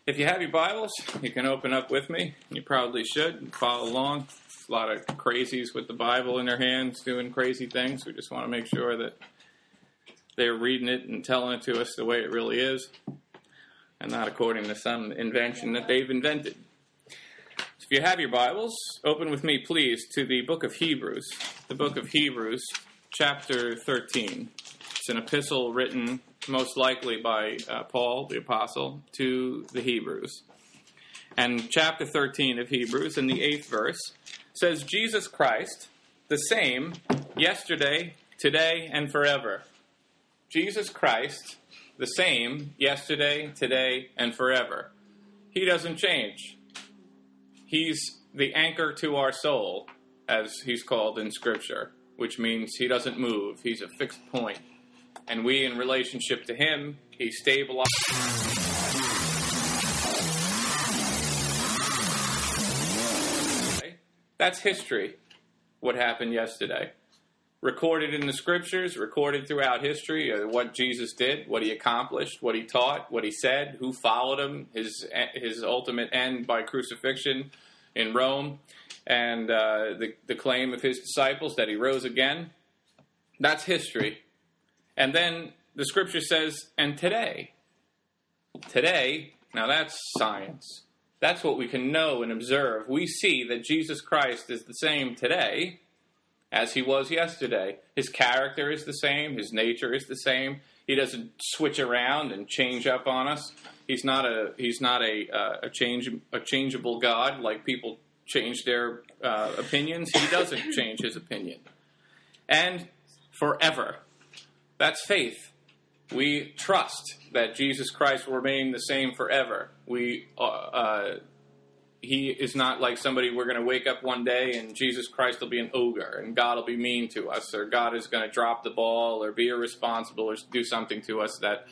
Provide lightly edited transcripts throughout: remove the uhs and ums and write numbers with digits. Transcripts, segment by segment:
If you have your Bibles, you can open up with me. You probably should follow along. A lot of crazies with the Bible in their hands doing crazy things. We just want to make sure that they're reading it and telling it to us the way it really is, and not according to some invention that they've invented. So if you have your Bibles, open with me, please, to the book of Hebrews. The book of Hebrews, chapter 13. It's an epistle written most likely by Paul, the apostle, to the Hebrews. And chapter 13 of Hebrews, in the 8th verse, says, Jesus Christ, the same yesterday, today, and forever. Jesus Christ, the same yesterday, today, and forever. He doesn't change. He's the anchor to our soul, as he's called in Scripture, which means he doesn't move. He's a fixed point. And we, in relationship to him, he stabilizes. That's history, what happened yesterday. Recorded in the Scriptures, recorded throughout history, what Jesus did, what he accomplished, what he taught, what he said, who followed him, his ultimate end by crucifixion in Rome, and the claim of his disciples that he rose again. That's history. And then the Scripture says, and today. Today, now that's science. That's what we can know and observe. We see that Jesus Christ is the same today as he was yesterday. His character is the same. His nature is the same. He doesn't switch around and change up on us. He's not a changeable God like people change their opinions. He doesn't change his opinion. And forever. That's faith. We trust that Jesus Christ will remain the same forever. He is not like somebody we're going to wake up one day and Jesus Christ will be an ogre and God will be mean to us, or God is going to drop the ball or be irresponsible or do something to us that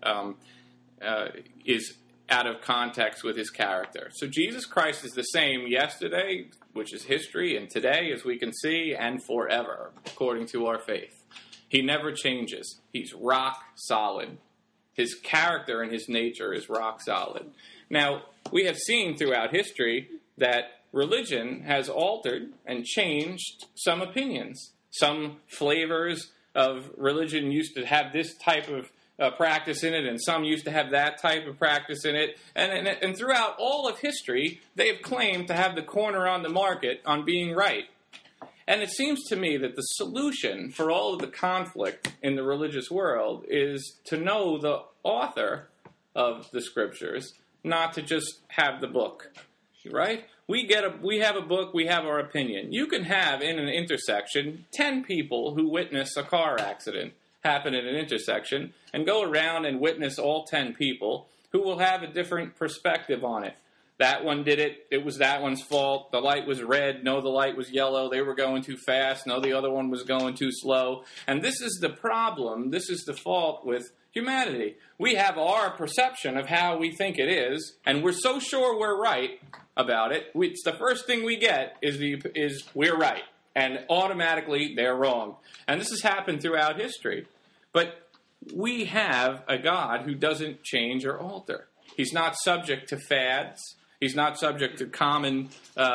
is out of context with his character. So Jesus Christ is the same yesterday, which is history, and today, as we can see, and forever, according to our faith. He never changes. He's rock solid. His character and his nature is rock solid. Now, we have seen throughout history that religion has altered and changed some opinions. Some flavors of religion used to have this type of practice in it, and some used to have that type of practice in it. And throughout all of history, they have claimed to have the corner on the market on being right. And it seems to me that the solution for all of the conflict in the religious world is to know the author of the Scriptures, not to just have the book, right? We have a book, we have our opinion. You can have in an intersection 10 people who witness a car accident happen at an intersection and go around and witness all 10 people who will have a different perspective on it. That one did it. It was that one's fault. The light was red. No, the light was yellow. They were going too fast. No, the other one was going too slow. And this is the problem. This is the fault with humanity. We have our perception of how we think it is, and we're so sure we're right about it. It's the first thing we get is we're right, and automatically they're wrong. And this has happened throughout history. But we have a God who doesn't change or alter. He's not subject to fads. He's not subject to common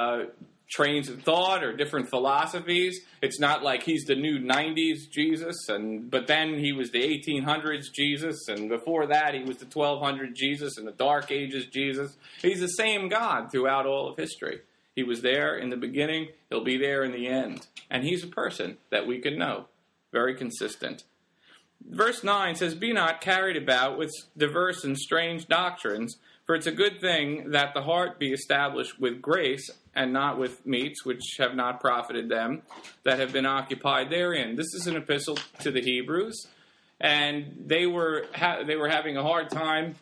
trains of thought or different philosophies. It's not like he's the new 90s Jesus, but then he was the 1800s Jesus, and before that he was the 1200 Jesus and the Dark Ages Jesus. He's the same God throughout all of history. He was there in the beginning. He'll be there in the end. And he's a person that we can know. Very consistent. Verse 9 says, "Be not carried about with diverse and strange doctrines, for it's a good thing that the heart be established with grace, and not with meats which have not profited them that have been occupied therein." This is an epistle to the Hebrews, and they were having a hard time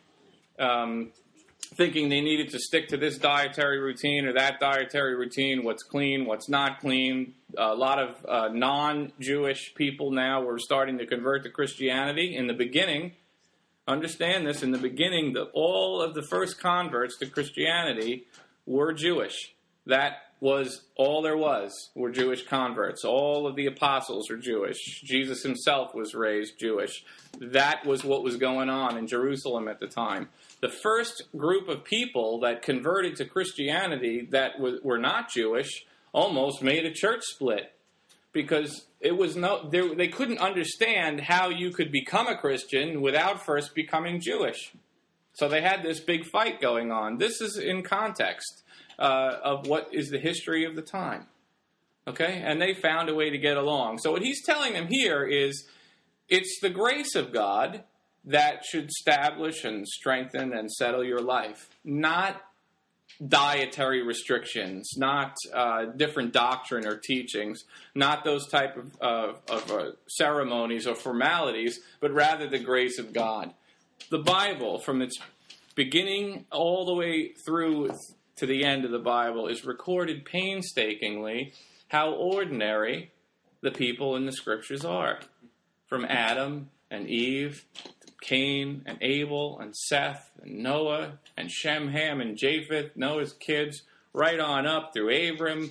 thinking they needed to stick to this dietary routine or that dietary routine, what's clean, what's not clean. A lot of non-Jewish people now were starting to convert to Christianity. In the beginning, understand this, in the beginning, all of the first converts to Christianity were Jewish. That was all there were Jewish converts. All of the apostles were Jewish. Jesus himself was raised Jewish. That was what was going on in Jerusalem at the time. The first group of people that converted to Christianity that were not Jewish almost made a church split, because they couldn't understand how you could become a Christian without first becoming Jewish. So they had this big fight going on. This is in context of what is the history of the time. Okay? And they found a way to get along. So what he's telling them here is it's the grace of God that should establish and strengthen and settle your life, not dietary restrictions, not different doctrine or teachings, not those type of ceremonies or formalities, but rather the grace of God. The Bible, from its beginning all the way through to the end of the Bible, is recorded painstakingly how ordinary the people in the Scriptures are. From Adam and Eve, Cain and Abel and Seth and Noah and Shem, Ham and Japheth, Noah's kids, right on up through Abraham,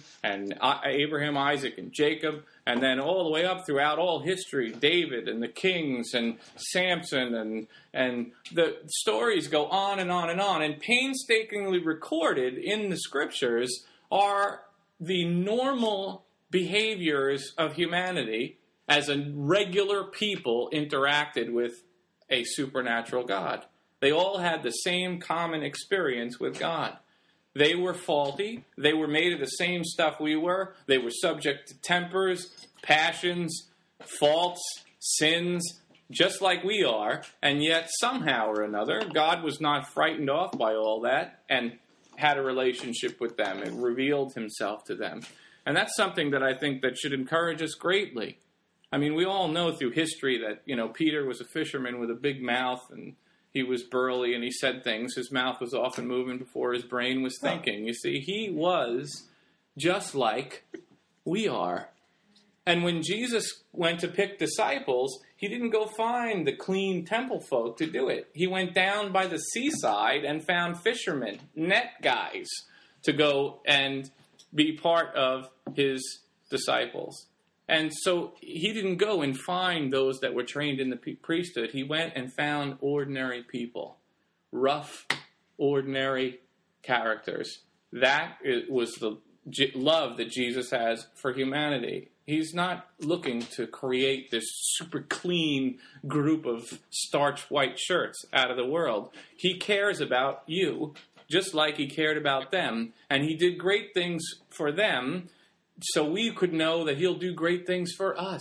Isaac, and Jacob, and then all the way up throughout all history, David and the kings and Samson, and the stories go on and on and on. And painstakingly recorded in the Scriptures are the normal behaviors of humanity as a regular people interacted with a supernatural God. They all had the same common experience with God. They were faulty. They were made of the same stuff we were. They were subject to tempers, passions, faults, sins, just like we are. And yet, somehow or another, God was not frightened off by all that and had a relationship with them. It revealed himself to them. And that's something that I think that should encourage us greatly. I mean, we all know through history that, Peter was a fisherman with a big mouth, and he was burly, and he said things. His mouth was often moving before his brain was thinking. You see, he was just like we are. And when Jesus went to pick disciples, he didn't go find the clean temple folk to do it. He went down by the seaside and found fishermen, net guys, to go and be part of his disciples. And so he didn't go and find those that were trained in the priesthood. He went and found ordinary people, rough, ordinary characters. That was the love that Jesus has for humanity. He's not looking to create this super clean group of starched white shirts out of the world. He cares about you just like he cared about them. And he did great things for them, so we could know that he'll do great things for us.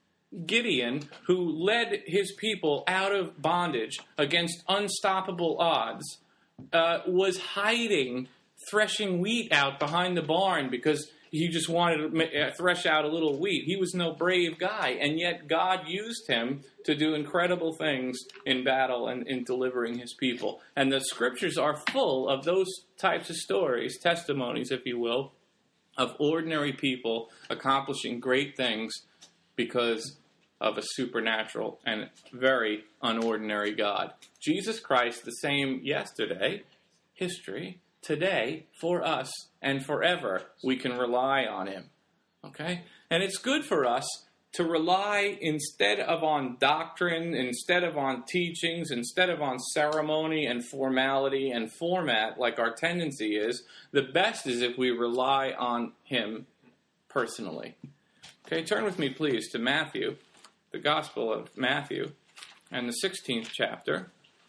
Gideon, who led his people out of bondage against unstoppable odds, was hiding, threshing wheat out behind the barn because he just wanted to thresh out a little wheat. He was no brave guy, and yet God used him to do incredible things in battle and in delivering his people. And the Scriptures are full of those types of stories, testimonies, if you will, of ordinary people accomplishing great things because of a supernatural and very unordinary God. Jesus Christ, the same yesterday, history, today, for us, and forever, we can rely on him. Okay? And it's good for us to rely instead of on doctrine, instead of on teachings, instead of on ceremony and formality and format like our tendency is. The best is if we rely on him personally. Okay, turn with me please to Matthew, the Gospel of Matthew, and the 16th chapter.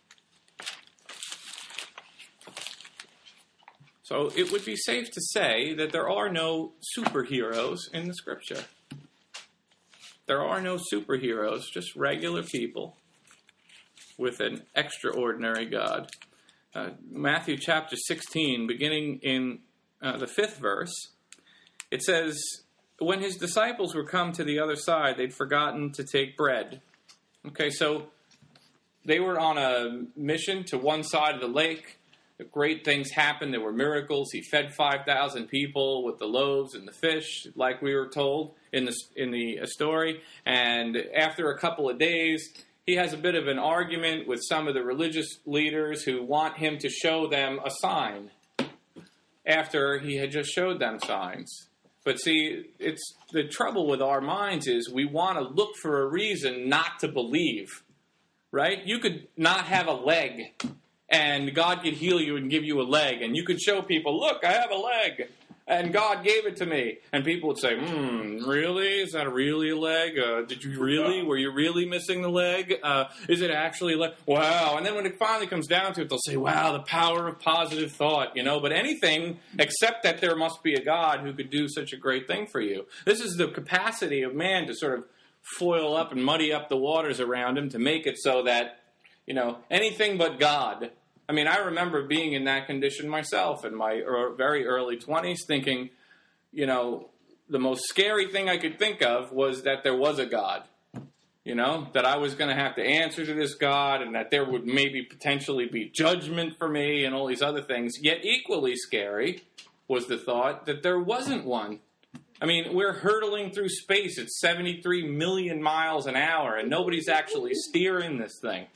So it would be safe to say that there are no superheroes in the Scripture. There are no superheroes, just regular people with an extraordinary God. Matthew chapter 16, beginning in the 5th verse, it says, when his disciples were come to the other side, they'd forgotten to take bread. Okay, so they were on a mission to one side of the lake. Great things happened. There were miracles. He fed 5,000 people with the loaves and the fish, like we were told in the story. And after a couple of days, he has a bit of an argument with some of the religious leaders who want him to show them a sign. after he had just showed them signs. But see, it's the trouble with our minds is we want to look for a reason not to believe, right? You could not have a leg, and God could heal you and give you a leg, and you could show people, look, I have a leg, and God gave it to me. And people would say, really? Is that really a leg? Did you really? Were you really missing the leg? Is it actually a leg? Wow. And then when it finally comes down to it, they'll say, wow, the power of positive thought, But anything except that there must be a God who could do such a great thing for you. This is the capacity of man to sort of foil up and muddy up the waters around him to make it so that, anything but God. I mean, I remember being in that condition myself in my very early 20s thinking, the most scary thing I could think of was that there was a God, that I was going to have to answer to this God and that there would maybe potentially be judgment for me and all these other things. Yet equally scary was the thought that there wasn't one. I mean, we're hurtling through space at 73 million miles an hour and nobody's actually steering this thing.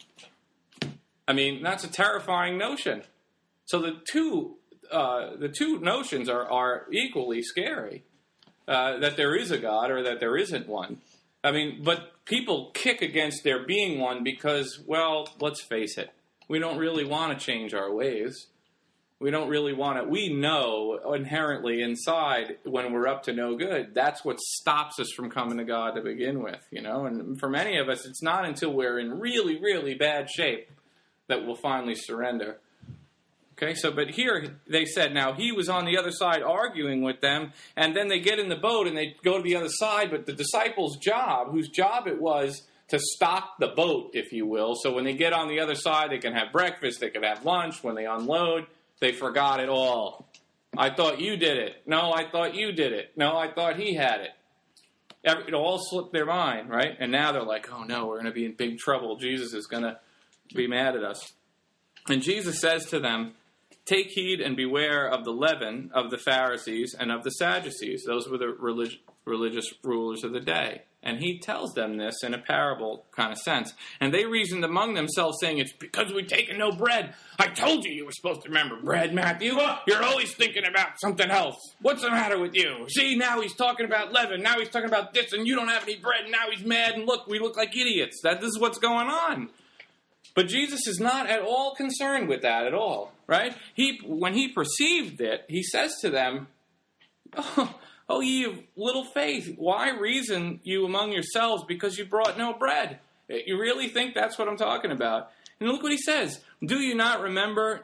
I mean, that's a terrifying notion. So the two notions are equally scary, that there is a God or that there isn't one. I mean, but people kick against there being one because, well, let's face it, we don't really want to change our ways. We don't really want to. We know inherently inside when we're up to no good. That's what stops us from coming to God to begin with, And for many of us, it's not until we're in really, really bad shape that will finally surrender. Okay, but here they said, now he was on the other side arguing with them, and then they get in the boat and they go to the other side, but the disciples' job, whose job it was to stop the boat, if you will, so when they get on the other side, they can have breakfast, they can have lunch, when they unload, they forgot it all. I thought you did it. No, I thought you did it. No, I thought he had it. It all slipped their mind, right? And now they're like, oh no, we're going to be in big trouble. Jesus is going to be mad at us. And Jesus says to them, take heed and beware of the leaven of the Pharisees and of the Sadducees. Those were the religious rulers of the day. And he tells them this in a parable kind of sense. And they reasoned among themselves, saying, it's because we've taken no bread. I told you were supposed to remember bread, Matthew. You're always thinking about something else. What's the matter with you? See, now he's talking about leaven. Now he's talking about this, and you don't have any bread, and now he's mad, and look, we look like idiots. This is what's going on. But Jesus is not at all concerned with that at all, right? When he perceived it, he says to them, oh, ye of little faith, why reason you among yourselves because you brought no bread? You really think that's what I'm talking about? And look what he says. Do you not remember,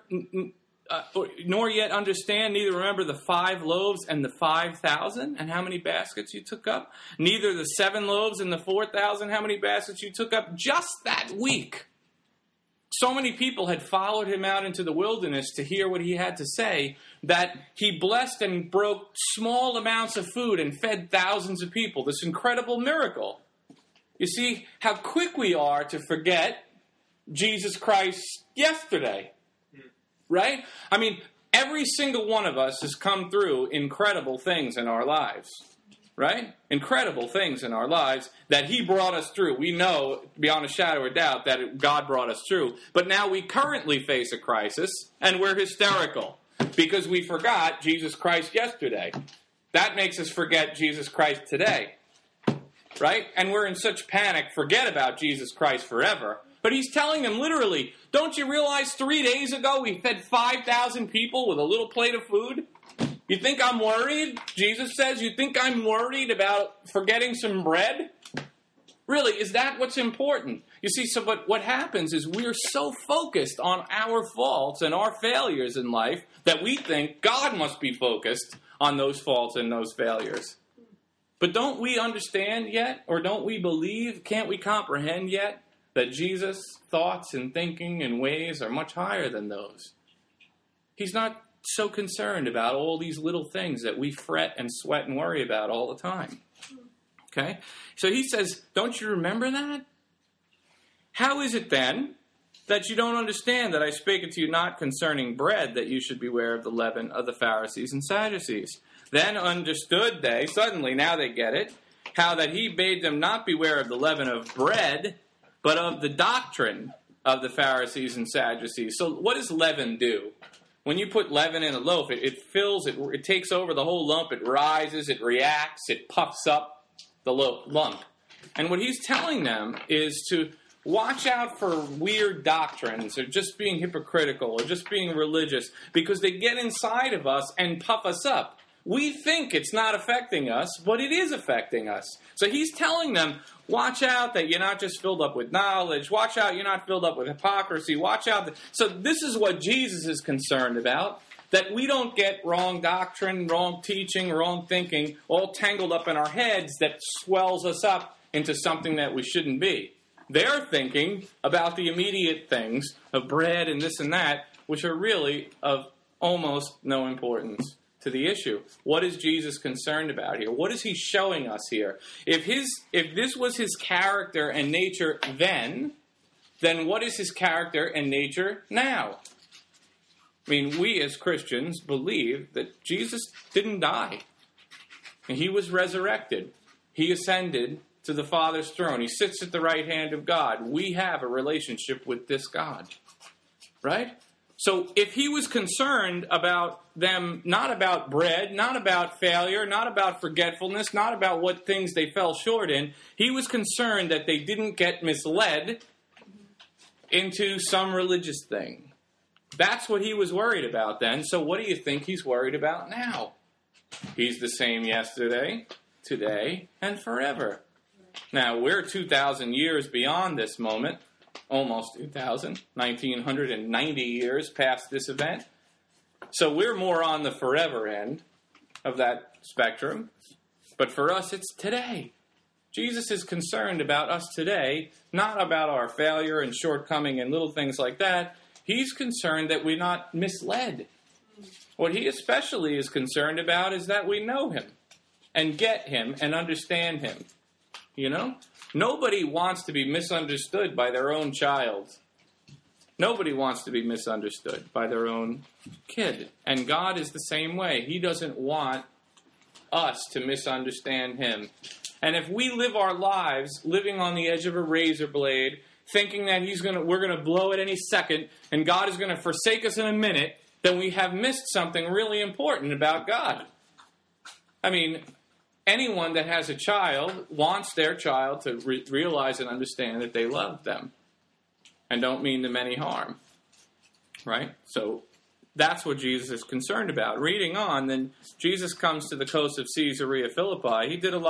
nor yet understand, neither remember the 5 loaves and the 5,000, and how many baskets you took up? Neither the 7 loaves and the 4,000, how many baskets you took up just that week? So many people had followed him out into the wilderness to hear what he had to say that he blessed and broke small amounts of food and fed thousands of people. This incredible miracle. You see how quick we are to forget Jesus Christ yesterday, right? I mean, every single one of us has come through incredible things in our lives. Right? Incredible things in our lives that he brought us through. We know, beyond a shadow of doubt, that God brought us through. But now we currently face a crisis, and we're hysterical because we forgot Jesus Christ yesterday. That makes us forget Jesus Christ today. Right? And we're in such panic, forget about Jesus Christ forever. But he's telling them literally, don't you realize 3 days ago we fed 5,000 people with a little plate of food? You think I'm worried? Jesus says, you think I'm worried about forgetting some bread? Really, is that what's important? You see, but what happens is we're so focused on our faults and our failures in life that we think God must be focused on those faults and those failures. But don't we understand yet, or don't we believe, can't we comprehend yet, that Jesus' thoughts and thinking and ways are much higher than those? He's not so concerned about all these little things that we fret and sweat and worry about all the time. Okay? So he says, don't you remember that? How is it then that you don't understand that I spake unto you not concerning bread, that you should beware of the leaven of the Pharisees and Sadducees? Then understood they, suddenly now they get it, how that he bade them not beware of the leaven of bread, but of the doctrine of the Pharisees and Sadducees. So what does leaven do? When you put leaven in a loaf, it fills, it takes over the whole lump, it rises, it reacts, it puffs up the lump. And what he's telling them is to watch out for weird doctrines, or just being hypocritical, or just being religious, because they get inside of us and puff us up. We think it's not affecting us, but it is affecting us. So he's telling them, watch out that you're not just filled up with knowledge. Watch out you're not filled up with hypocrisy. Watch out. So this is what Jesus is concerned about, that we don't get wrong doctrine, wrong teaching, wrong thinking, all tangled up in our heads that swells us up into something that we shouldn't be. They're thinking about the immediate things of bread and this and that, which are really of almost no importance to the issue. What is Jesus concerned about here? What is he showing us here? If this was his character and nature then what is his character and nature now? I mean, we as Christians believe that Jesus didn't die. And he was resurrected. He ascended to the Father's throne. He sits at the right hand of God. We have a relationship with this God. Right? So if he was concerned about them, not about bread, not about failure, not about forgetfulness, not about what things they fell short in, he was concerned that they didn't get misled into some religious thing. That's what he was worried about then. So what do you think he's worried about now? He's the same yesterday, today, and forever. Now, we're 2,000 years beyond this moment. Almost 2,000, 1,990 years past this event. So we're more on the forever end of that spectrum. But for us, it's today. Jesus is concerned about us today, not about our failure and shortcoming and little things like that. He's concerned that we're not misled. What he especially is concerned about is that we know him and get him and understand him. You know? Nobody wants to be misunderstood by their own child. Nobody wants to be misunderstood by their own kid. And God is the same way. He doesn't want us to misunderstand him. And if we live our lives living on the edge of a razor blade, thinking that we're going to blow at any second, and God is going to forsake us in a minute, then we have missed something really important about God. I mean, anyone that has a child wants their child to realize and understand that they love them and don't mean them any harm, right? So that's what Jesus is concerned about. Reading on, then Jesus comes to the coast of Caesarea Philippi.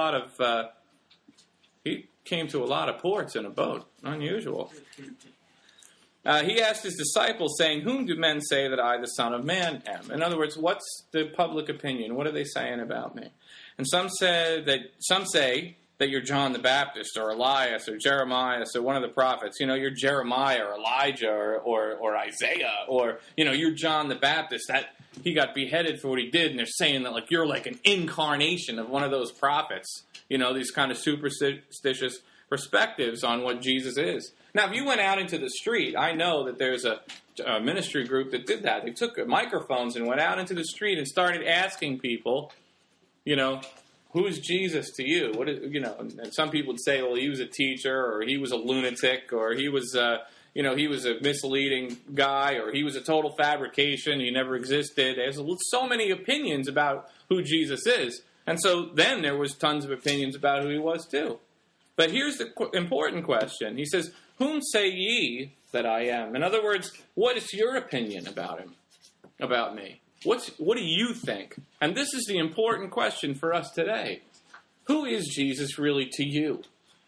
He came to a lot of ports in a boat. Unusual. He asked his disciples, saying, "Whom do men say that I, the Son of Man, am?" In other words, what's the public opinion? What are they saying about me? And some say that you're John the Baptist, or Elias, or Jeremiah, or one of the prophets. You know, you're Jeremiah, or Elijah, or Isaiah, or, you're John the Baptist. That he got beheaded for what he did, and they're saying that, like, you're like an incarnation of one of those prophets. These kind of superstitious perspectives on what Jesus is. Now, if you went out into the street, I know that there's a ministry group that did that. They took microphones and went out into the street and started asking people, who's Jesus to you? And some people would say, well, he was a teacher, or he was a lunatic, or he was, he was a misleading guy, or he was a total fabrication. He never existed. There's so many opinions about who Jesus is. And so then there was tons of opinions about who he was too. But here's the important question. He says, "Whom say ye that I am?" In other words, what is your opinion about him, about me? What do you think? And this is the important question for us today. Who is Jesus really to you?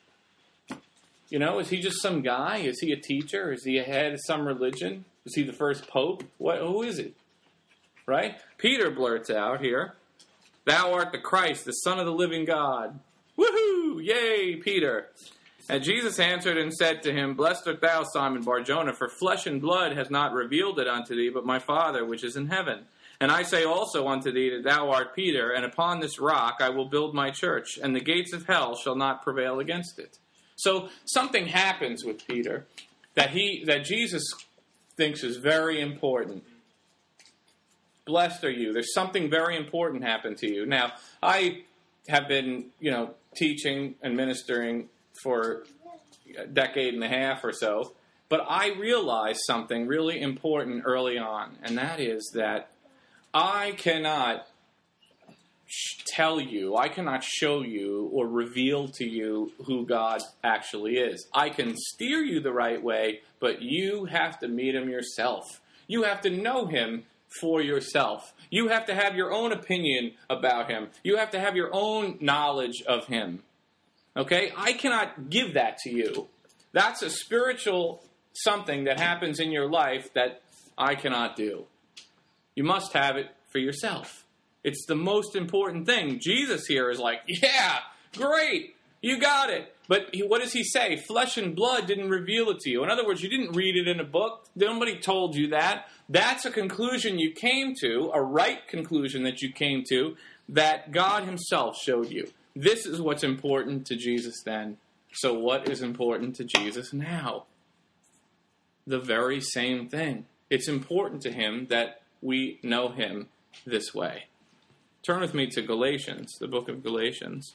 Is he just some guy? Is he a teacher? Is he a head of some religion? Is he the first pope? Who is he? Right? Peter blurts out here, "Thou art the Christ, the Son of the living God." Woohoo! Yay, Peter! And Jesus answered and said to him, "Blessed art thou, Simon Bar-Jonah, for flesh and blood has not revealed it unto thee, but my Father which is in heaven. And I say also unto thee that thou art Peter, and upon this rock I will build my church, and the gates of hell shall not prevail against it." So something happens with Peter that Jesus thinks is very important. Blessed are you. There's something very important happened to you. Now, I have been, teaching and ministering for a decade and a half or so, But I realized something really important early on, and that is that I cannot tell you, I cannot show you or reveal to you who God actually is. I can steer you the right way, but you have to meet him yourself. You have to know him for yourself. You have to have your own opinion about him. You have to have your own knowledge of him. Okay? I cannot give that to you. That's a spiritual something that happens in your life that I cannot do. You must have it for yourself. It's the most important thing. Jesus here is like, yeah, great, you got it. But what does he say? Flesh and blood didn't reveal it to you. In other words, you didn't read it in a book. Nobody told you that. That's a conclusion you came to, a right conclusion that you came to, that God himself showed you. This is what's important to Jesus then. So what is important to Jesus now? The very same thing. It's important to him that we know him this way. Turn with me to Galatians, the book of Galatians.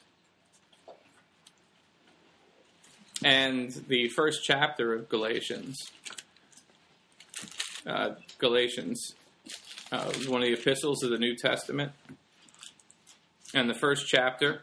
And the first chapter of Galatians. Galatians is one of the epistles of the New Testament. And the first chapter,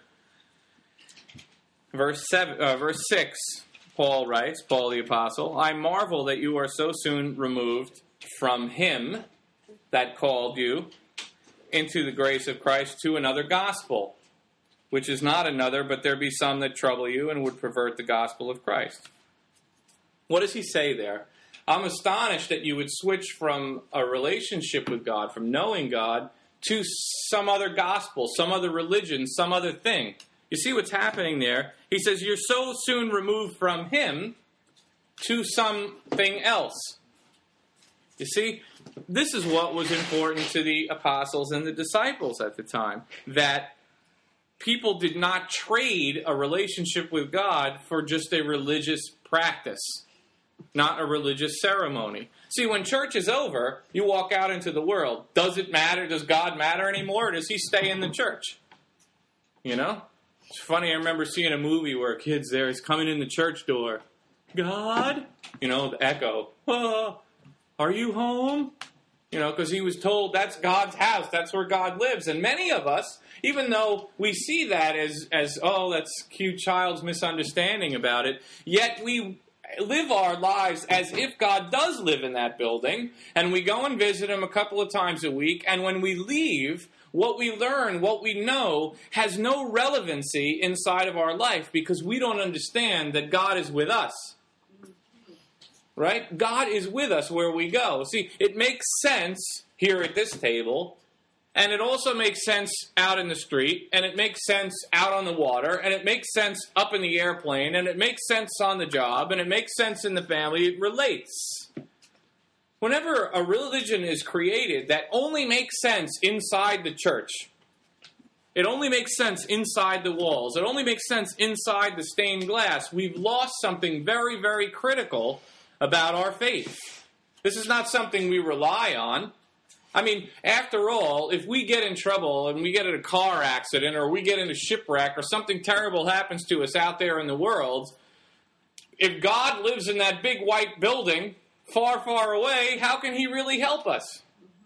verse 6, Paul writes, Paul the Apostle, I marvel that you are so soon removed from him that called you into the grace of Christ to another gospel, which is not another, but there be some that trouble you and would pervert the gospel of Christ. What does he say there? I'm astonished that you would switch from a relationship with God, from knowing God, to some other gospel, some other religion, some other thing. You see what's happening there? He says you're so soon removed from him to something else. You see, this is what was important to the apostles and the disciples at the time, that people did not trade a relationship with God for just a religious practice, not a religious ceremony. See, when church is over, you walk out into the world. Does it matter? Does God matter anymore? Or does he stay in the church? You know? It's funny, I remember seeing a movie where a kid's there, he's coming in the church door. God? You know, the echo. Oh, are you home? You know, because he was told that's God's house. That's where God lives. And many of us, even though we see that as oh, that's cute child's misunderstanding about it, yet we live our lives as if God does live in that building. And we go and visit him a couple of times a week. And when we leave, what we learn, what we know, has no relevancy inside of our life because we don't understand that God is with us. Right? God is with us where we go. See, it makes sense here at this table, and it also makes sense out in the street, and it makes sense out on the water, and it makes sense up in the airplane, and it makes sense on the job, and it makes sense in the family. It relates. Whenever a religion is created that only makes sense inside the church, it only makes sense inside the walls, it only makes sense inside the stained glass, we've lost something very, very critical about our faith. This is not something we rely on. I mean, after all, if we get in trouble and we get in a car accident or we get in a shipwreck or something terrible happens to us out there in the world, if God lives in that big white building far, far away, how can he really help us?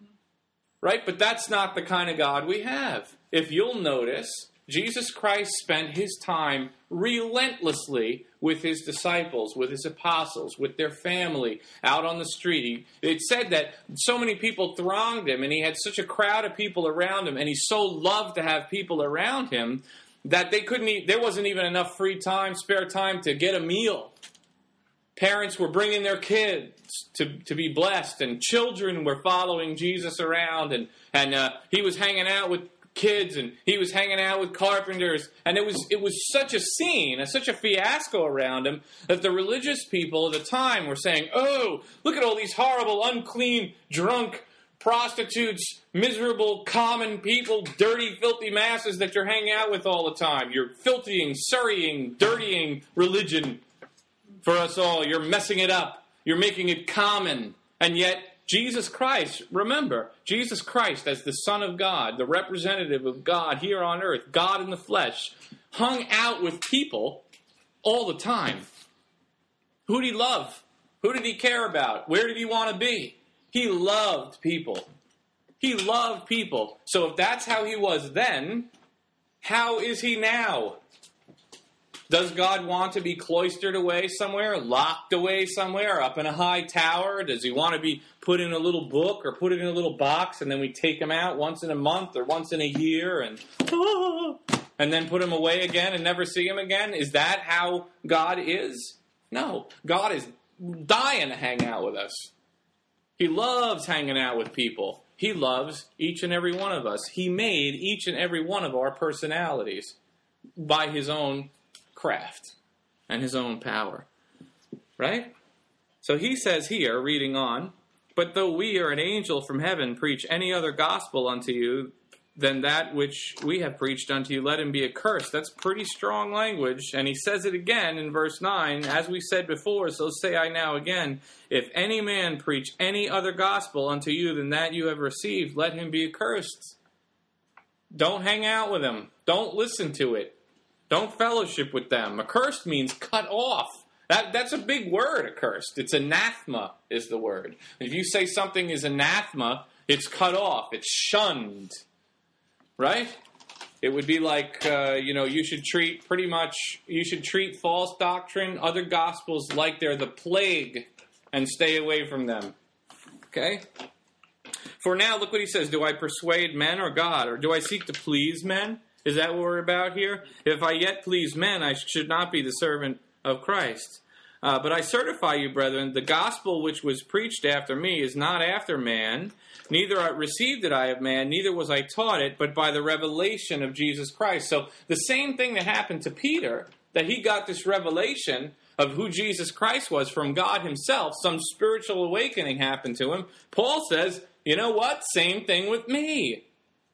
Right? But that's not the kind of God we have. If you'll notice, Jesus Christ spent his time relentlessly with his disciples, with his apostles, with their family, out on the street. It said that so many people thronged him, and he had such a crowd of people around him, and he so loved to have people around him that there wasn't even enough spare time to get a meal. Parents were bringing their kids to be blessed, and children were following Jesus around, and he was hanging out with kids, and he was hanging out with carpenters, and it was such a scene, such a fiasco around him, that the religious people at the time were saying, oh, look at all these horrible, unclean, drunk, prostitutes, miserable, common people, dirty, filthy masses that you're hanging out with all the time. You're filthying, surrying, dirtying religion for us all. You're messing it up. You're making it common. And yet, Jesus Christ, remember, Jesus Christ as the Son of God, the representative of God here on earth, God in the flesh, hung out with people all the time. Who did he love? Who did he care about? Where did he want to be? He loved people. He loved people. So if that's how he was then, how is he now? Does God want to be cloistered away somewhere, locked away somewhere, up in a high tower? Does he want to be put in a little book or put it in a little box and then we take him out once in a month or once in a year and then put him away again and never see him again? Is that how God is? No. God is dying to hang out with us. He loves hanging out with people. He loves each and every one of us. He made each and every one of our personalities by his own craft and his own power. Right? So he says here, reading on, but though we or an angel from heaven preach any other gospel unto you than that which we have preached unto you, let him be accursed. That's pretty strong language. And he says it again in verse 9, as we said before, so say I now again, if any man preach any other gospel unto you than that you have received, let him be accursed. Don't hang out with him. Don't listen to it. Don't fellowship with them. Accursed means cut off. That's a big word, accursed. It's anathema is the word. If you say something is anathema, it's cut off. It's shunned. Right? It would be like, you should treat false doctrine, other gospels like they're the plague and stay away from them. Okay? For now, look what he says. Do I persuade men or God? Or do I seek to please men? Is that what we're about here? If I yet please men, I should not be the servant of Christ. But I certify you, brethren, the gospel which was preached after me is not after man, neither I received it I of man, neither was I taught it, but by the revelation of Jesus Christ. So the same thing that happened to Peter, that he got this revelation of who Jesus Christ was from God himself, some spiritual awakening happened to him. Paul says, you know what? Same thing with me.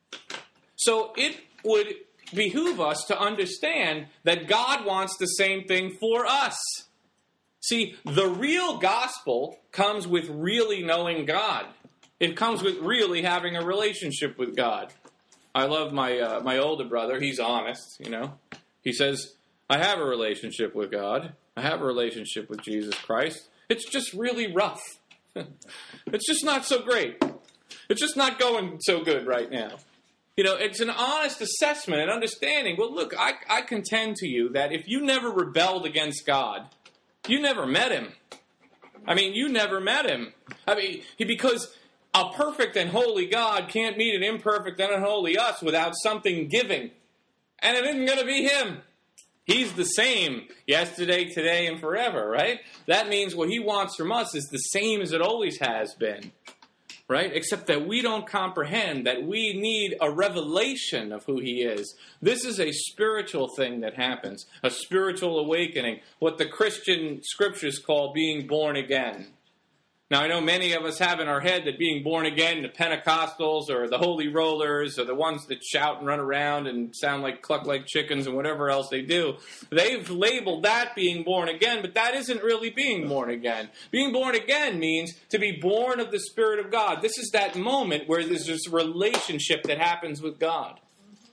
So it would behoove us to understand that God wants the same thing for us. See, the real gospel comes with really knowing God. It comes with really having a relationship with God. I love my older brother. He's honest, He says, I have a relationship with God. I have a relationship with Jesus Christ. It's just really rough. It's just not so great. It's just not going so good right now. It's an honest assessment and understanding. Well, look, I contend to you that if you never rebelled against God, you never met him. You never met him. Because a perfect and holy God can't meet an imperfect and unholy us without something giving. And it isn't going to be him. He's the same yesterday, today, and forever, right? That means what he wants from us is the same as it always has been. Right? Except that we don't comprehend that we need a revelation of who he is. This is a spiritual thing that happens, a spiritual awakening, what the Christian scriptures call being born again. Now, I know many of us have in our head that being born again, the Pentecostals or the Holy Rollers or the ones that shout and run around and sound like cluck like chickens and whatever else they do, they've labeled that being born again, but that isn't really being born again. Being born again means to be born of the Spirit of God. This is that moment where there's this relationship that happens with God.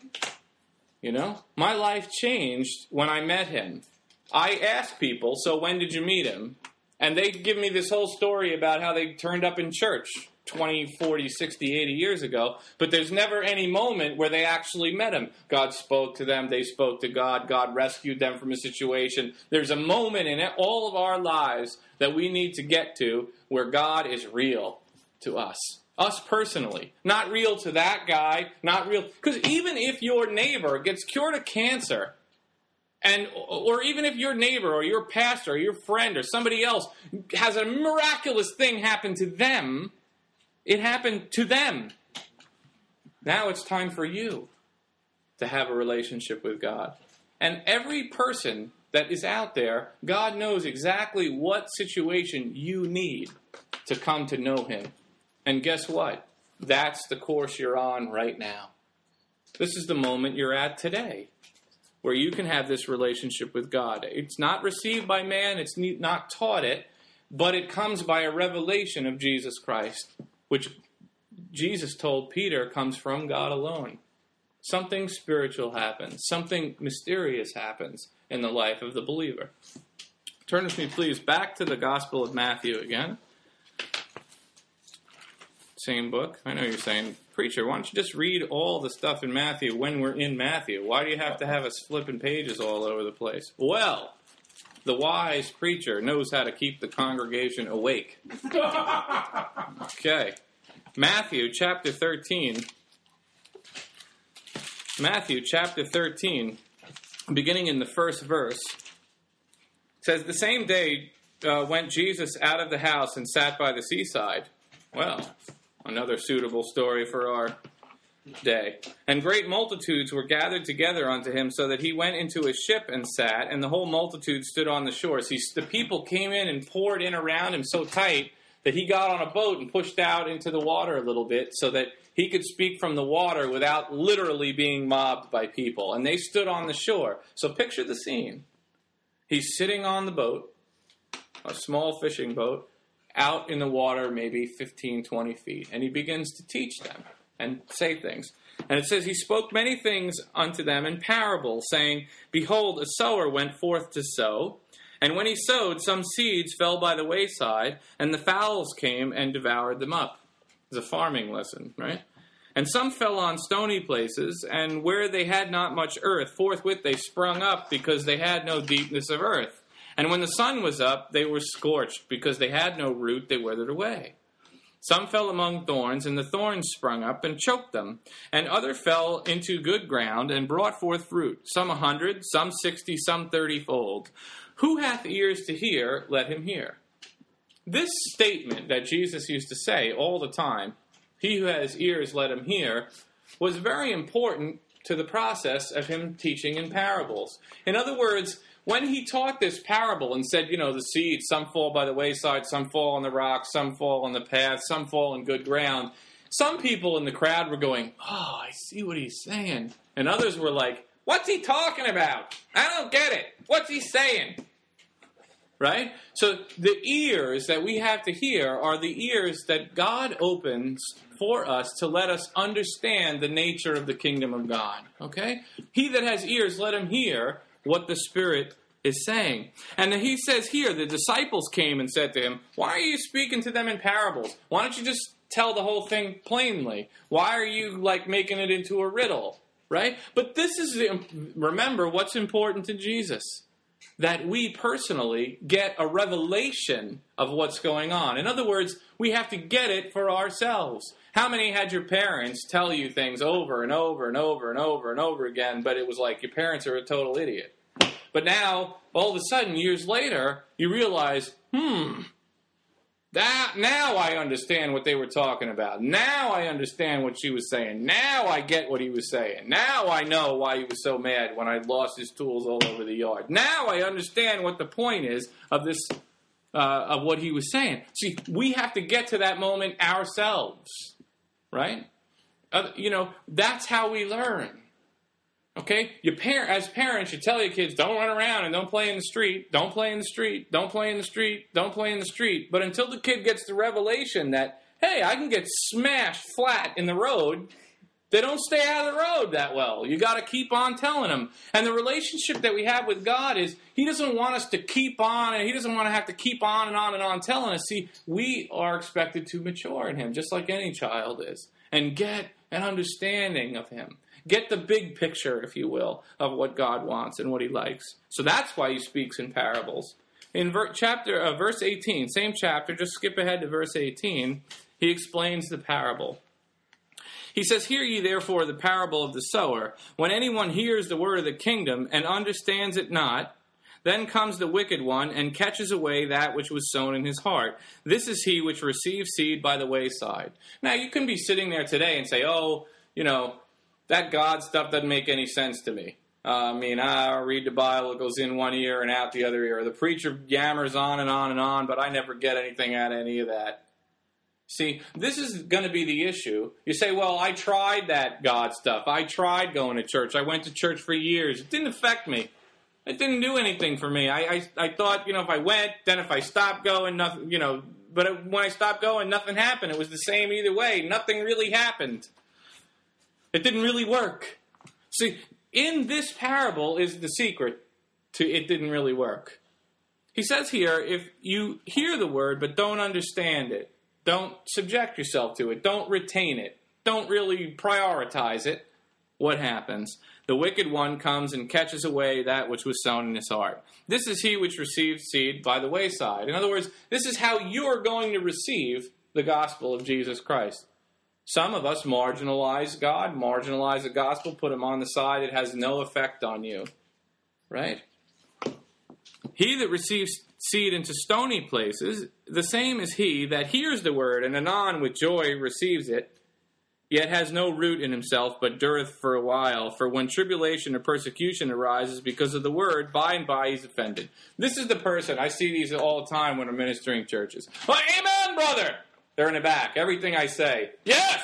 My life changed when I met him. I ask people, so when did you meet him? And they give me this whole story about how they turned up in church 20, 40, 60, 80 years ago. But there's never any moment where they actually met him. God spoke to them. They spoke to God. God rescued them from a situation. There's a moment in all of our lives that we need to get to where God is real to us. Us personally. Not real to that guy. Not real. Because even if your neighbor gets cured of cancer, or even if your neighbor or your pastor or your friend or somebody else has a miraculous thing happen to them, it happened to them. Now it's time for you to have a relationship with God. And every person that is out there, God knows exactly what situation you need to come to know him. And guess what? That's the course you're on right now. This is the moment you're at today, where you can have this relationship with God. It's not received by man, it's not taught it, but it comes by a revelation of Jesus Christ, which Jesus told Peter comes from God alone. Something spiritual happens, something mysterious happens in the life of the believer. Turn with me, please, back to the Gospel of Matthew again. Same book. I know you're saying, preacher, why don't you just read all the stuff in Matthew when we're in Matthew? Why do you have to have us flipping pages all over the place? Well, the wise preacher knows how to keep the congregation awake. Okay. Matthew chapter 13. Matthew chapter 13, beginning in the first verse, says, the same day went Jesus out of the house and sat by the seaside. Well, another suitable story for our day. And great multitudes were gathered together unto him, so that he went into a ship and sat, and the whole multitude stood on the shore. See, the people came in and poured in around him so tight that he got on a boat and pushed out into the water a little bit so that he could speak from the water without literally being mobbed by people. And they stood on the shore. So picture the scene. He's sitting on the boat, a small fishing boat, out in the water maybe 15, 20 feet. And he begins to teach them and say things. And it says, he spoke many things unto them in parables, saying, behold, a sower went forth to sow. And when he sowed, some seeds fell by the wayside, and the fowls came and devoured them up. It's a farming lesson, right? And some fell on stony places, and where they had not much earth, forthwith they sprung up, because they had no deepness of earth. And when the sun was up, they were scorched, because they had no root, they withered away. Some fell among thorns, and the thorns sprung up and choked them. And other fell into good ground, and brought forth fruit, some 100, some 60, some 30-fold. Who hath ears to hear, let him hear. This statement that Jesus used to say all the time, he who has ears, let him hear, was very important to the process of him teaching in parables. In other words, when he taught this parable and said, the seeds, some fall by the wayside, some fall on the rocks, some fall on the path, some fall in good ground, some people in the crowd were going, oh, I see what he's saying. And others were like, what's he talking about? I don't get it. What's he saying? Right? So the ears that we have to hear are the ears that God opens for us to let us understand the nature of the kingdom of God. Okay? He that has ears, let him hear what the Spirit is saying. And he says here, the disciples came and said to him, why are you speaking to them in parables? Why don't you just tell the whole thing plainly? Why are you making it into a riddle? Right? But this is, remember, what's important to Jesus. That we personally get a revelation of what's going on. In other words, we have to get it for ourselves. How many had your parents tell you things over and over and over and over and over again, but it was like your parents are a total idiot? But now, all of a sudden, years later, you realize, now I understand what they were talking about. Now I understand what she was saying. Now I get what he was saying. Now I know why he was so mad when I lost his tools all over the yard. Now I understand what the point is of this, of what he was saying. See, we have to get to that moment ourselves, right? That's how we learn. Okay? As parents, you tell your kids, don't run around and don't play in the street. Don't play in the street. Don't play in the street. Don't play in the street. But until the kid gets the revelation that, hey, I can get smashed flat in the road, they don't stay out of the road that well. You got to keep on telling them. And the relationship that we have with God is, he doesn't want us to keep on, and he doesn't want to have to keep on and on and on telling us. See, we are expected to mature in him, just like any child is, and get an understanding of him. Get the big picture, if you will, of what God wants and what he likes. So that's why he speaks in parables. In verse 18, same chapter, just skip ahead to verse 18, he explains the parable. He says, hear ye therefore the parable of the sower. When anyone hears the word of the kingdom and understands it not, then comes the wicked one and catches away that which was sown in his heart. This is he which receives seed by the wayside. Now, you can be sitting there today and say, that God stuff doesn't make any sense to me. I read the Bible, it goes in one ear and out the other ear. The preacher yammers on and on and on, but I never get anything out of any of that. See, this is going to be the issue. You say, well, I tried that God stuff. I tried going to church. I went to church for years. It didn't affect me. It didn't do anything for me. I thought, if I went, then if I stopped going, nothing, but when I stopped going, nothing happened. It was the same either way. Nothing really happened. It didn't really work. See, in this parable is the secret to it didn't really work. he says here, if you hear the word but don't understand it, don't subject yourself to it, don't retain it, don't really prioritize it, what happens? The wicked one comes and catches away that which was sown in his heart. This is he which received seed by the wayside. In other words, this is how you are going to receive the gospel of Jesus Christ. Some of us marginalize God, marginalize the gospel, put him on the side. It has no effect on you. Right? He that receives seed into stony places, the same is he that hears the word and anon with joy receives it, yet has no root in himself, but dureth for a while. For when tribulation or persecution arises because of the word, by and by he's offended. This is the person, I see these all the time when I'm ministering churches. Oh, amen, brother! They're in the back. Everything I say, yes!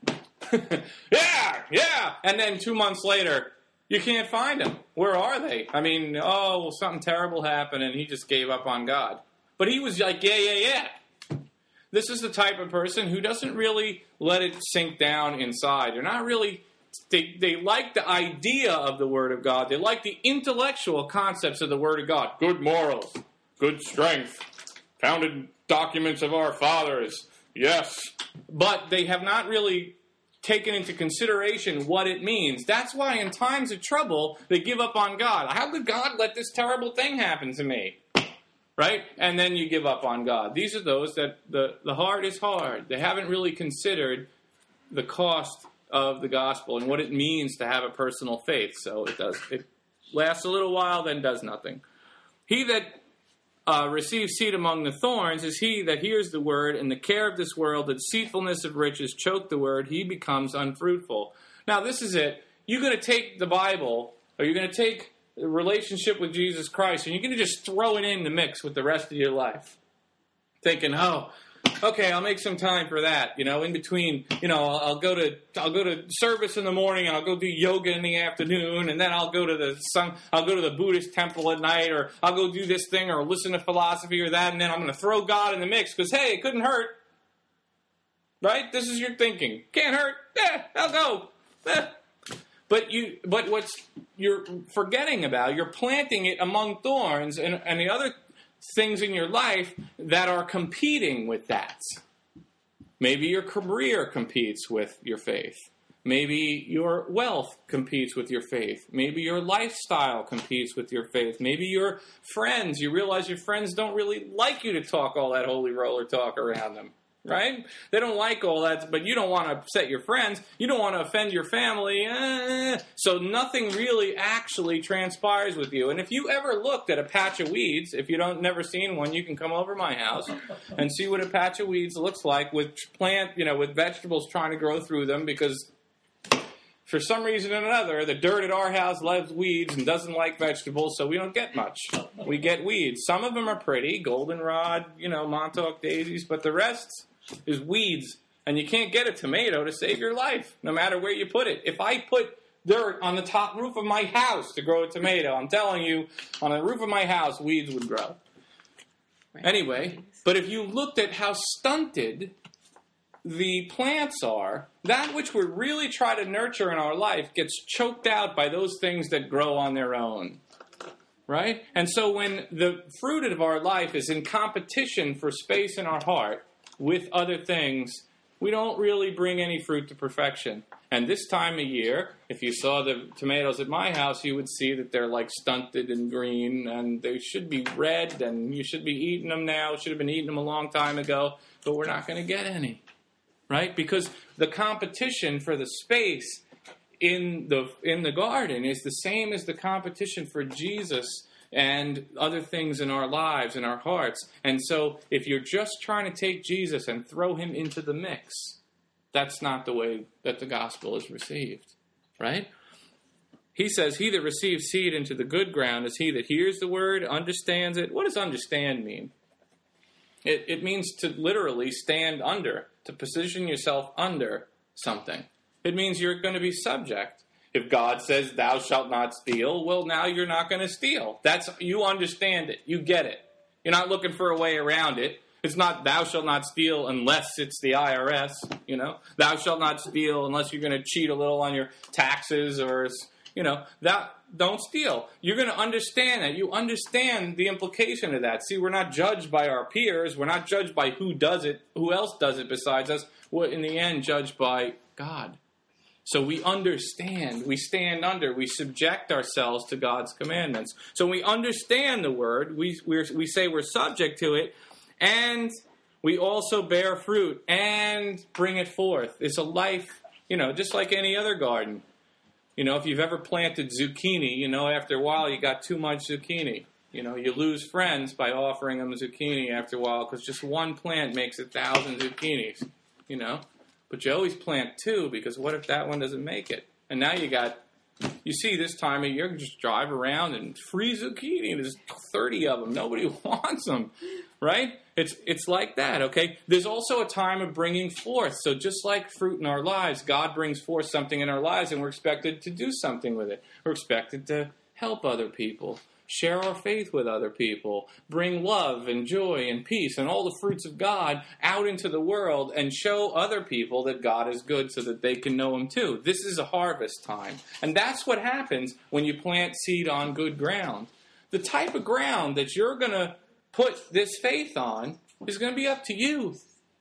yeah! And then 2 months later, you can't find them. Where are they? I mean, well, something terrible happened and he just gave up on God. But he was like, yeah. This is the type of person who doesn't really let it sink down inside. They're not really, they like the idea of the Word of God. They like the intellectual concepts of the Word of God. Good morals, good strength, founded documents of our fathers, yes. But they have not really taken into consideration what it means. That's why in times of trouble, they give up on God. How could God let this terrible thing happen to me? Right? And then you give up on God. These are those that the heart is hard. They haven't really considered the cost of the gospel and what it means to have a personal faith. So it lasts a little while, then does nothing. He that receives seed among the thorns is he that hears the word, and the care of this world, the deceitfulness of riches, choke the word, he becomes unfruitful. Now, this is it. You're going to take the Bible, or you're going to take the relationship with Jesus Christ, and you're going to just throw it in the mix with the rest of your life. Thinking, oh, okay, I'll make some time for that. In between, I'll go to service in the morning, and I'll go do yoga in the afternoon, and then I'll go to the Buddhist temple at night, or I'll go do this thing, or listen to philosophy or that, and then I'm going to throw God in the mix because hey, it couldn't hurt, right? This is your thinking. Can't hurt. I'll go. But what you're forgetting about, you're planting it among thorns and the other things in your life that are competing with that. Maybe your career competes with your faith. Maybe your wealth competes with your faith. Maybe your lifestyle competes with your faith. Maybe your friends, you realize your friends don't really like you to talk all that holy roller talk around them. Right? They don't like all that, but you don't want to upset your friends. You don't want to offend your family. So nothing really actually transpires with you. And if you ever looked at a patch of weeds, if you don't never seen one, you can come over to my house and see what a patch of weeds looks like with with vegetables trying to grow through them, because for some reason or another, the dirt at our house loves weeds and doesn't like vegetables, so we don't get much. We get weeds. Some of them are pretty, goldenrod, Montauk daisies, but the rest is weeds, and you can't get a tomato to save your life, no matter where you put it. If I put dirt on the top roof of my house to grow a tomato, I'm telling you, on the roof of my house, weeds would grow. Right. Anyway, but if you looked at how stunted the plants are, that which we really try to nurture in our life gets choked out by those things that grow on their own. Right? And so when the fruit of our life is in competition for space in our heart with other things, we don't really bring any fruit to perfection. And this time of year, if you saw the tomatoes at my house, you would see that they're like stunted and green, and they should be red, and you should be eating them now. Should have been eating them a long time ago, but we're not going to get any. Right? Because the competition for the space in the garden is the same as the competition for Jesus and other things in our lives, in our hearts. And so if you're just trying to take Jesus and throw him into the mix, that's not the way that the gospel is received. Right? He says, he that receives seed into the good ground is he that hears the word, understands it. What does understand mean? It means to literally stand under, to position yourself under something. It means you're going to be subject. If God says, thou shalt not steal, well, now you're not going to steal. You understand it. You get it. You're not looking for a way around it. It's not thou shalt not steal unless it's the IRS, Thou shalt not steal unless you're going to cheat a little on your taxes, or, that don't steal. You're going to understand that. You understand the implication of that. See, we're not judged by our peers. We're not judged by who does it, who else does it besides us. We're, in the end, judged by God. So we understand, we stand under, we subject ourselves to God's commandments. So we understand the word, we say we're subject to it, and we also bear fruit and bring it forth. It's a life, just like any other garden. If you've ever planted zucchini, after a while you got too much zucchini. You lose friends by offering them zucchini after a while because just one plant makes 1,000 zucchinis, But you always plant 2 because what if that one doesn't make it? And now you see this time of year, you just drive around and free zucchini. There's 30 of them. Nobody wants them, right? It's like that, okay? There's also a time of bringing forth. So just like fruit in our lives, God brings forth something in our lives and we're expected to do something with it. We're expected to help other people, share our faith with other people, bring love and joy and peace and all the fruits of God out into the world and show other people that God is good so that they can know Him too. This is a harvest time. And that's what happens when you plant seed on good ground. The type of ground that you're going to put this faith on is going to be up to you.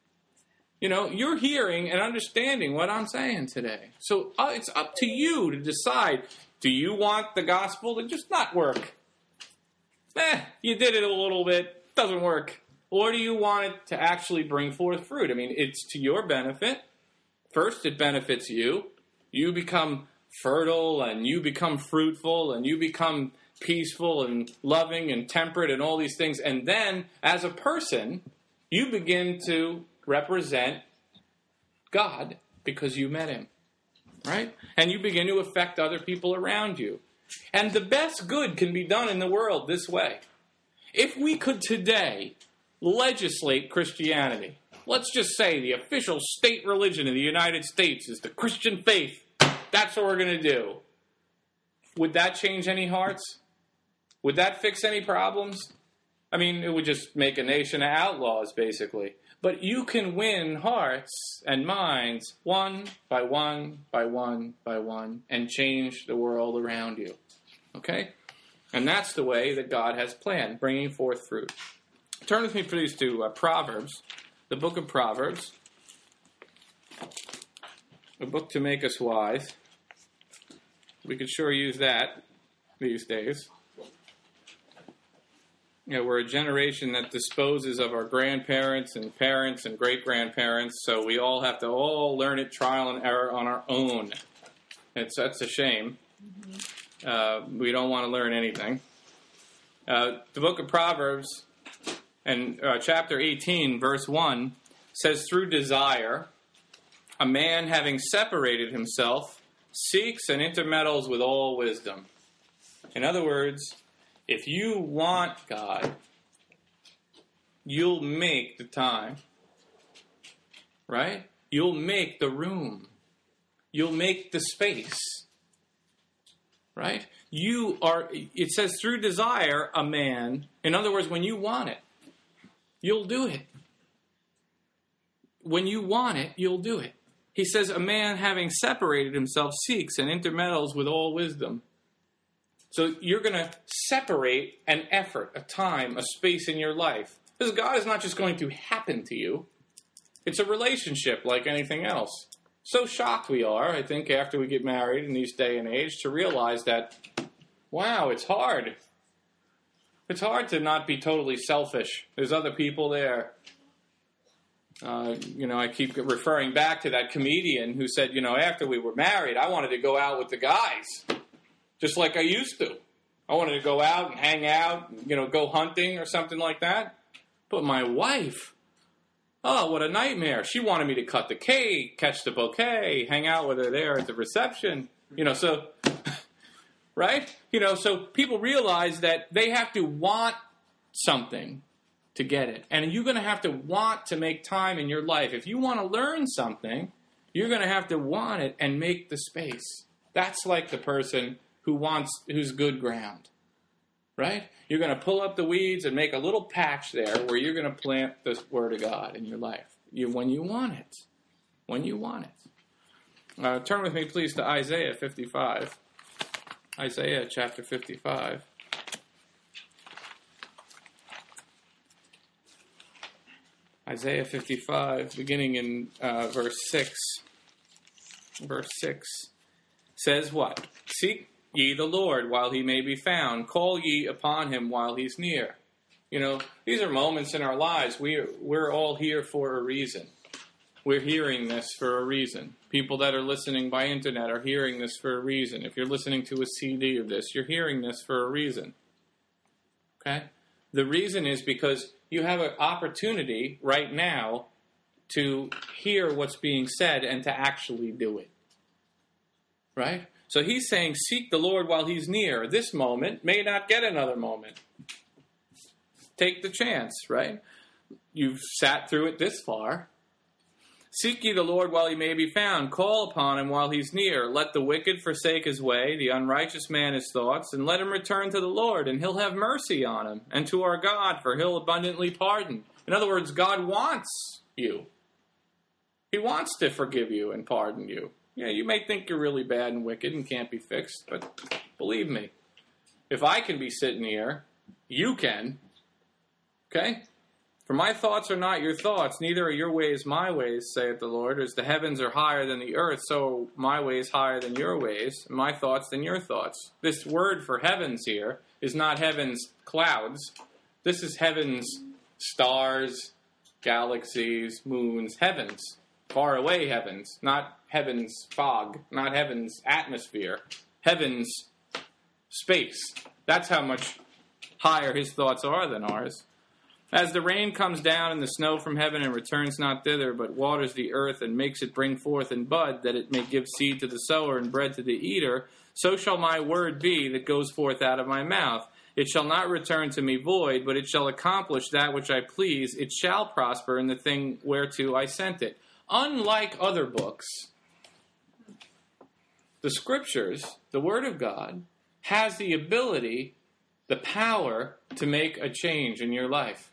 You're hearing and understanding what I'm saying today. So it's up to you to decide, do you want the gospel to just not work? You did it a little bit, doesn't work. Or do you want it to actually bring forth fruit? It's to your benefit. First, it benefits you. You become fertile and you become fruitful and you become peaceful and loving and temperate and all these things. And then, as a person, you begin to represent God because you met Him, right? And you begin to affect other people around you. And the best good can be done in the world this way. If we could today legislate Christianity, let's just say the official state religion of the United States is the Christian faith. That's what we're going to do. Would that change any hearts? Would that fix any problems? It would just make a nation of outlaws, basically. But you can win hearts and minds one by one by one by one and change the world around you. Okay? And that's the way that God has planned, bringing forth fruit. Turn with me, please, to Proverbs, the book of Proverbs, a book to make us wise. We could sure use that these days. We're a generation that disposes of our grandparents and parents and great-grandparents, so we all have to learn it trial and error on our own. That's a shame. We don't want to learn anything. The book of Proverbs, and chapter 18, verse 1, says, "Through desire, a man having separated himself seeks and intermeddles with all wisdom." In other words, if you want God, you'll make the time, right? You'll make the room. You'll make the space, right? It says through desire, a man, in other words, when you want it, you'll do it. When you want it, you'll do it. He says, a man having separated himself seeks and intermeddles with all wisdom. So you're going to separate an effort, a time, a space in your life. Because God is not just going to happen to you. It's a relationship like anything else. So shocked we are, I think, after we get married in this day and age, to realize that, wow, it's hard. It's hard to not be totally selfish. There's other people there. I keep referring back to that comedian who said, after we were married, I wanted to go out with the guys. Just like I used to. I wanted to go out and hang out, go hunting or something like that. But my wife, oh, what a nightmare. She wanted me to cut the cake, catch the bouquet, hang out with her there at the reception. So, right? So people realize that they have to want something to get it. And you're going to have to want to make time in your life. If you want to learn something, you're going to have to want it and make the space. That's like the person who's good ground, right? You're going to pull up the weeds and make a little patch there where you're going to plant the Word of God in your life when you want it. When you want it. Turn with me, please, to Isaiah 55. Isaiah chapter 55. Isaiah 55, beginning in verse 6. Verse 6 says what? Seek ye the Lord while he may be found. Call ye upon him while he's near. You know, these are moments in our lives. We're all here for a reason. We're hearing this for a reason. People that are listening by internet are hearing this for a reason. If you're listening to a CD of this, you're hearing this for a reason. Okay? The reason is because you have an opportunity right now to hear what's being said and to actually do it. Right? So he's saying, seek the Lord while he's near. This moment may not get another moment. Take the chance, right? You've sat through it this far. Seek ye the Lord while he may be found. Call upon him while he's near. Let the wicked forsake his way, the unrighteous man his thoughts, and let him return to the Lord, and he'll have mercy on him, and to our God, for he'll abundantly pardon. In other words, God wants you. He wants to forgive you and pardon you. Yeah, you may think you're really bad and wicked and can't be fixed, but believe me, if I can be sitting here, you can. Okay? For my thoughts are not your thoughts, neither are your ways my ways, saith the Lord. As the heavens are higher than the earth, so are my ways higher than your ways, and my thoughts than your thoughts. This word for heavens here is not heaven's clouds. This is heaven's stars, galaxies, moons, heavens. Far away heavens, not heaven's fog, not heaven's atmosphere. Heaven's space. That's how much higher his thoughts are than ours. As the rain comes down and the snow from heaven and returns not thither, but waters the earth and makes it bring forth and bud, that it may give seed to the sower and bread to the eater, so shall my word be that goes forth out of my mouth. It shall not return to me void, but it shall accomplish that which I please. It shall prosper in the thing whereto I sent it. Unlike other books, the Scriptures, the Word of God, has the ability, the power to make a change in your life.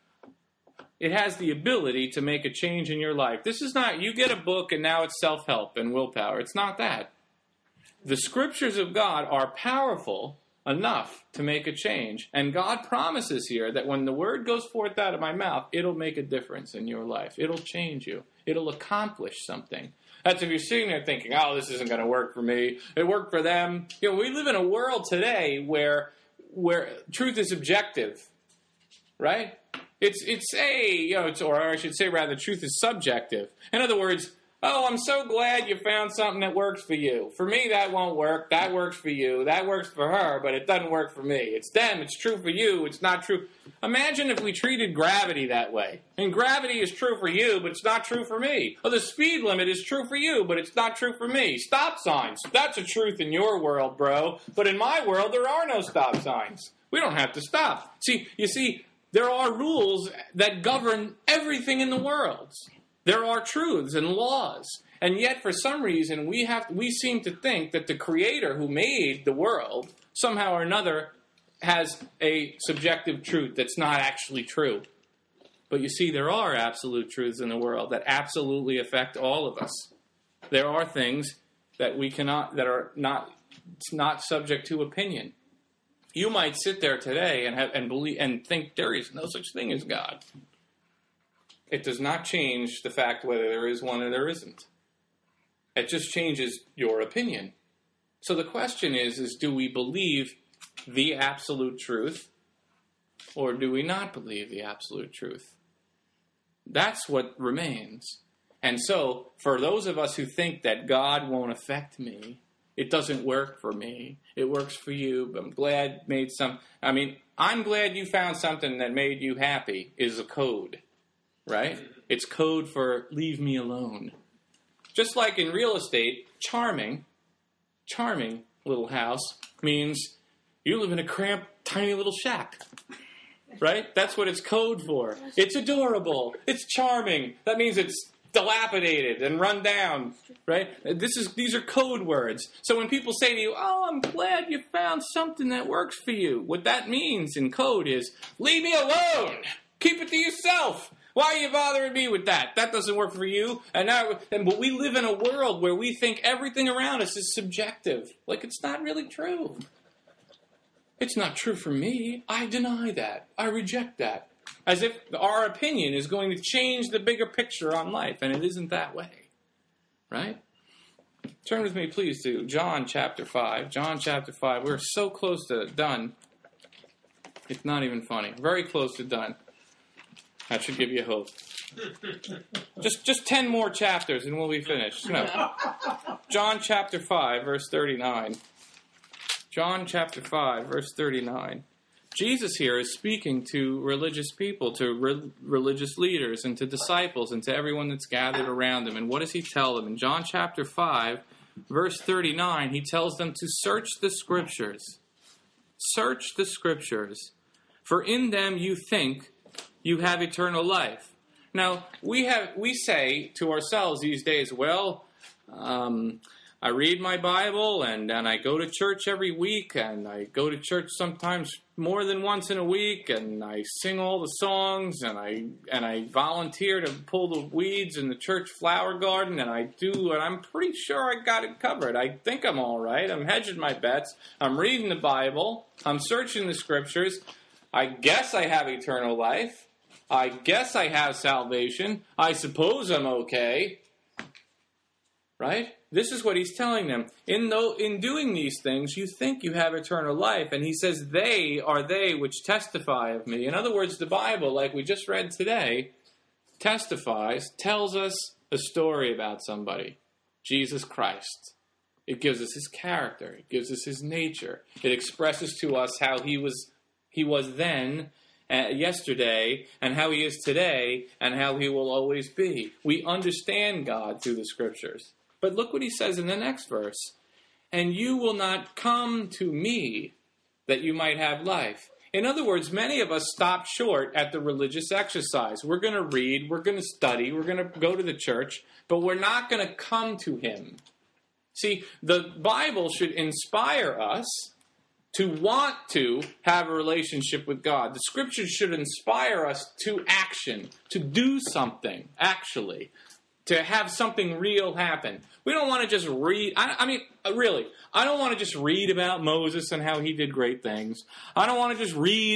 It has the ability to make a change in your life. This is not, you get a book and now it's self-help and willpower. It's not that. The Scriptures of God are powerful enough to make a change. And God promises here that when the word goes forth out of my mouth, it'll make a difference in your life. It'll change you. It'll accomplish something. That's if you're sitting there thinking, oh, this isn't going to work for me. It worked for them. You know, we live in a world today where truth is objective, right? Or I should say rather, truth is subjective. In other words, oh, I'm so glad you found something that works for you. For me, that won't work. That works for you. That works for her, but it doesn't work for me. It's them. It's true for you. It's not true. Imagine if we treated gravity that way. And gravity is true for you, but it's not true for me. Or the speed limit is true for you, but it's not true for me. Stop signs. That's a truth in your world, bro. But in my world, there are no stop signs. We don't have to stop. You see, there are rules that govern everything in the world. There are truths and laws. And yet, for some reason, we seem to think that the Creator who made the world, somehow or another, has a subjective truth that's not actually true. But you see, there are absolute truths in the world that absolutely affect all of us. There are things that that are not subject to opinion. You might sit there today and believe and think there is no such thing as God. It does not change the fact whether there is one or there isn't. It just changes your opinion. So the question is do we believe the absolute truth or do we not believe the absolute truth? That's what remains. And so, for those of us who think that God won't affect me, it doesn't work for me, it works for you, I'm glad I'm glad you found something that made you happy is a code, right? It's code for leave me alone. Just like in real estate, charming little house means you live in a cramped, tiny little shack. Right? That's what it's code for. It's adorable. It's charming. That means it's dilapidated and run down. Right? These are code words. So when people say to you, oh, I'm glad you found something that works for you, what that means in code is, leave me alone. Keep it to yourself. Why are you bothering me with that? That doesn't work for you. But we live in a world where we think everything around us is subjective. Like it's not really true. It's not true for me. I deny that. I reject that. As if our opinion is going to change the bigger picture on life, and it isn't that way. Right? Turn with me, please, to John chapter 5. John chapter 5. We're so close to done. It's not even funny. Very close to done. That should give you hope. Just 10 more chapters and we'll be finished. No. John chapter 5, verse 39. John chapter 5, verse 39. Jesus here is speaking to religious people, to religious leaders, and to disciples, and to everyone that's gathered around him. And what does he tell them? In John chapter 5, verse 39, he tells them to search the Scriptures. Search the Scriptures, for in them you think you have eternal life. Now, we say to ourselves these days, well, I read my Bible, and I go to church every week, and I go to church sometimes more than once in a week, and I sing all the songs, and I volunteer to pull the weeds in the church flower garden, and I'm pretty sure I got it covered. I think I'm all right. I'm hedging my bets. I'm reading the Bible. I'm searching the Scriptures. I guess I have eternal life. I guess I have salvation. I suppose I'm okay. Right? This is what he's telling them. In doing these things, you think you have eternal life. And he says, they are they which testify of me. In other words, the Bible, like we just read today, tells us a story about somebody. Jesus Christ. It gives us his character. It gives us his nature. It expresses to us how he was then, yesterday, and how he is today, and how he will always be. We understand God through the Scriptures. But look what he says in the next verse. And you will not come to me that you might have life. In other words, many of us stop short at the religious exercise. We're going to read, we're going to study, we're going to go to the church, but we're not going to come to him. See, the Bible should inspire us to want to have a relationship with God. The Scriptures should inspire us to action, to do something, actually, to have something real happen. We don't want to just read. Really, I don't want to just read about Moses and how he did great things. I don't want to just read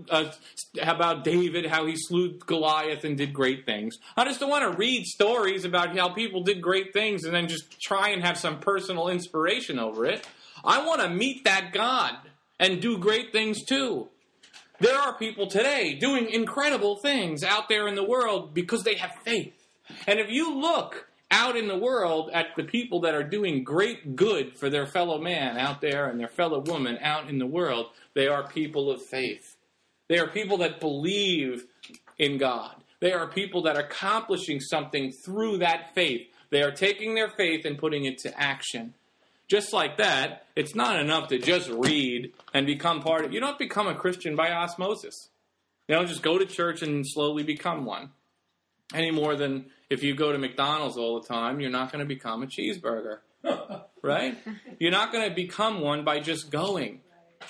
about David, how he slew Goliath and did great things. I just don't want to read stories about how people did great things and then just try and have some personal inspiration over it. I want to meet that God and do great things too. There are people today doing incredible things out there in the world because they have faith. And if you look out in the world at the people that are doing great good for their fellow man out there and their fellow woman out in the world, they are people of faith. They are people that believe in God. They are people that are accomplishing something through that faith. They are taking their faith and putting it to action. Just like that, it's not enough to just read and become part of it. You don't become a Christian by osmosis. You don't just go to church and slowly become one. Any more than if you go to McDonald's all the time, you're not going to become a cheeseburger. Right? You're not going to become one by just going.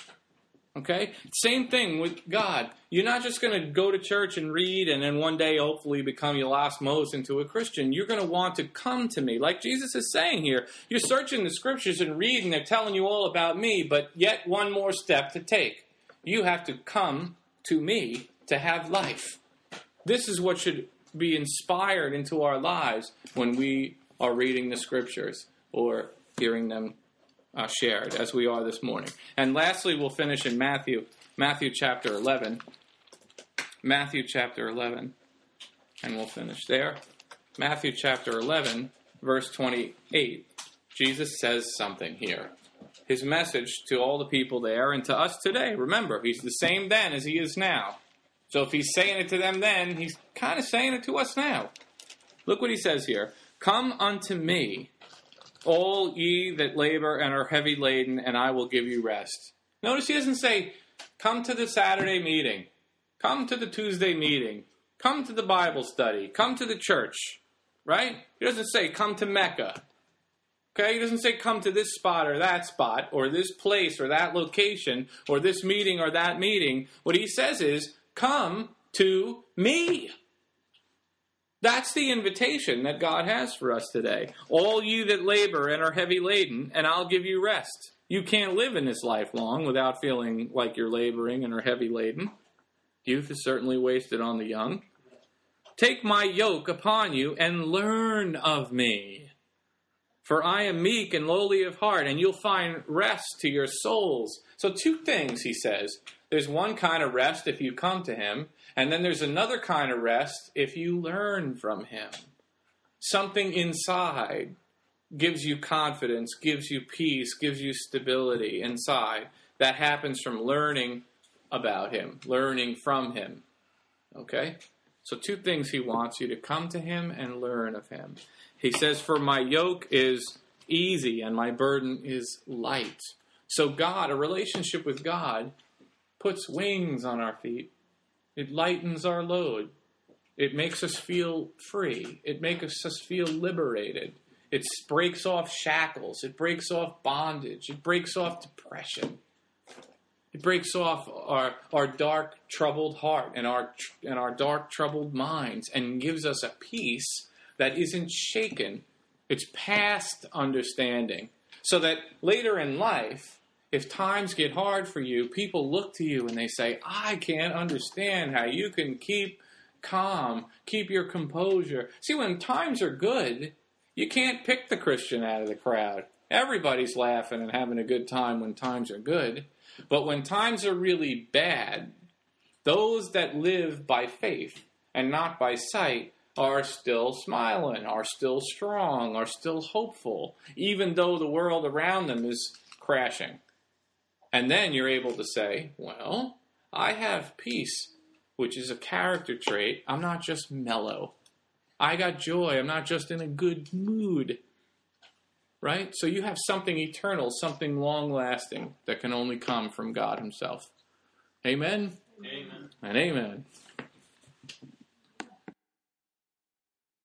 Okay? Same thing with God. You're not just going to go to church and read and then one day hopefully become your osmosis into a Christian. You're going to want to come to me. Like Jesus is saying here, you're searching the Scriptures and reading, they're telling you all about me, but yet one more step to take. You have to come to me to have life. This is what should be inspired into our lives when we are reading the Scriptures or hearing them shared, as we are this morning. And lastly, we'll finish in Matthew chapter 11. Matthew chapter 11. And we'll finish there. Matthew chapter 11, verse 28. Jesus says something here. His message to all the people there and to us today. Remember, he's the same then as he is now. So if he's saying it to them then, he's kind of saying it to us now. Look what he says here. Come unto me, all ye that labor and are heavy laden, and I will give you rest. Notice he doesn't say, come to the Saturday meeting. Come to the Tuesday meeting. Come to the Bible study. Come to the church. Right? He doesn't say, come to Mecca. Okay? He doesn't say, come to this spot or that spot, or this place or that location, or this meeting or that meeting. What he says is, come to me. That's the invitation that God has for us today. All you that labor and are heavy laden, and I'll give you rest. You can't live in this life long without feeling like you're laboring and are heavy laden. Youth is certainly wasted on the young. Take my yoke upon you and learn of me. For I am meek and lowly of heart, and you'll find rest to your souls. So 2 things, he says. There's one kind of rest if you come to him, and then there's another kind of rest if you learn from him. Something inside gives you confidence, gives you peace, gives you stability inside. That happens from learning about him, learning from him. Okay? So 2 things he wants you to come to him and learn of him. He says, for my yoke is easy and my burden is light. So God, a relationship with God, puts wings on our feet. It lightens our load. It makes us feel free. It makes us feel liberated. It breaks off shackles. It breaks off bondage. It breaks off depression. It breaks off our dark, troubled heart and our dark, troubled minds and gives us a peace that isn't shaken. It's past understanding. So that later in life, if times get hard for you, people look to you and they say, I can't understand how you can keep calm, keep your composure. See, when times are good, you can't pick the Christian out of the crowd. Everybody's laughing and having a good time when times are good. But when times are really bad, those that live by faith and not by sight are still smiling, are still strong, are still hopeful, even though the world around them is crashing. And then you're able to say, well, I have peace, which is a character trait. I'm not just mellow. I got joy. I'm not just in a good mood. Right? So you have something eternal, something long-lasting that can only come from God himself. Amen? Amen. And amen.